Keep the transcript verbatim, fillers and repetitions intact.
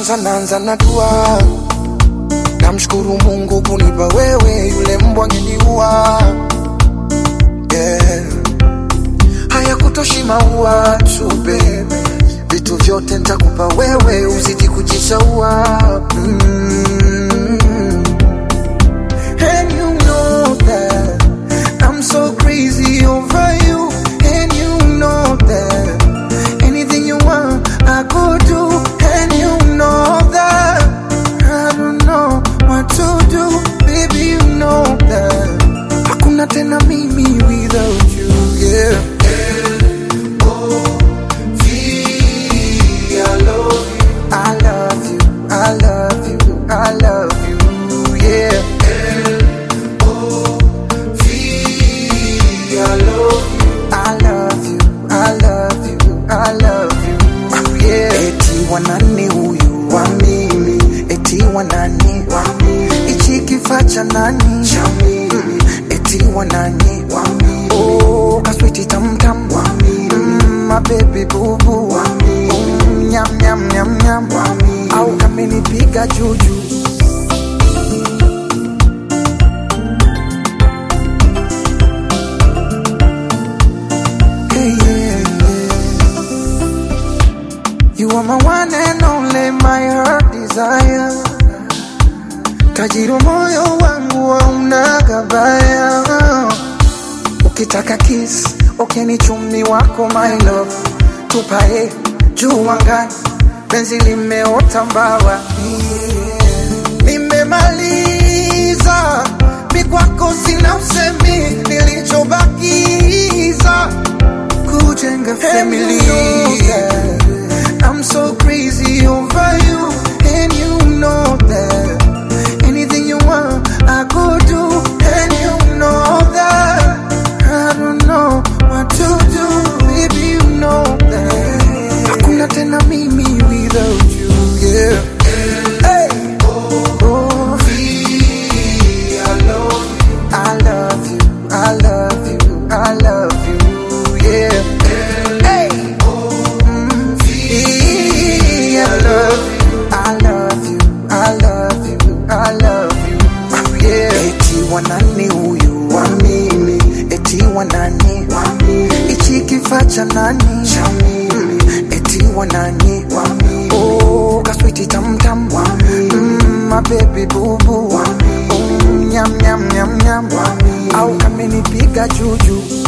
kwanza naanza na dua. Namshukuru Mungu kunipa wewe, yule mbwa angeniua. Yeah. Haya kutoshi maua tu baby, vitu vyote nitakupa wewe, uzidi kujishaua. Mm-hmm. And you know that I'm so crazy over you. And you know that anything you want I could do. And you know that I don't know what to do. Baby, you know that hakuna tena mimi without you. Yeah. L O V I love you. I love you. I love you. I love you. Yeah. L O V I love you. I love you. I love you. I love you. Yeah. Eti wanani huyu wa mimi, eti wanani wa mimi, ichi kifacha nani cha mimi, eti wanani wa mimi, oh kaswiti tam tam wa mimi, mm, my baby boo boo wa mimi, mm, nyam nyam nyam nyam wa mimi, au kameni piga juju. You are my one and only, my heart desire. Tajiro moyo wangu hauna gabaya. Ukitaka kiss, okeni chumi wako my love. Tupae juu angani, penzi limeota mbawa. Nimemaliza, mikwako sina usemi, nilichobakiza kujenga family. I'm so crazy over you, and you know that anything you want I could do. And you know that I don't know what to do. Baby, you know that hakuna tena mimi without you. Yeah. Hey. Oh, I love you. I love you. I love you. I love you. Yeah. Hey. I love you, I love you, I love you, I love you. Yeah. Eti wanani huyu wa mimi, eti wanani wa mimi, ichi kifacha nani cha mimi, eti wanani wa mimi, oh kaswiti tam tam wa mimi, mm, my baby boo boo wa mimi, mm, nyam nyam nyam nyam wa mimi, au kameni piga juju.